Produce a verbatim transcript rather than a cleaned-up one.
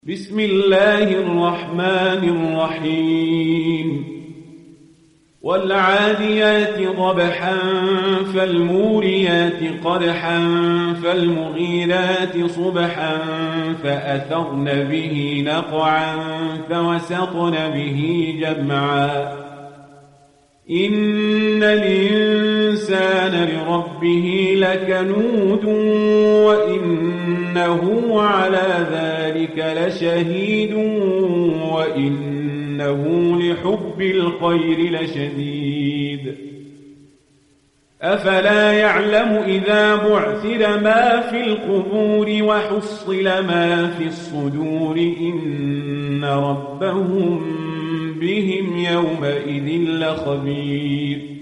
بسم الله الرحمن الرحيم والعاديات ضبحا فالموريات قدحا فالمغيرات صبحا فأثرن به نقعا فوسطن به جمعا إن الإنسان لربه لكنود وإنه على ذلك لشهيد وإنه لحب الخير لشديد أفلا يعلم إذا بعثر ما في القبور وحصل ما في الصدور إن ربهم بهم يومئذ لخبير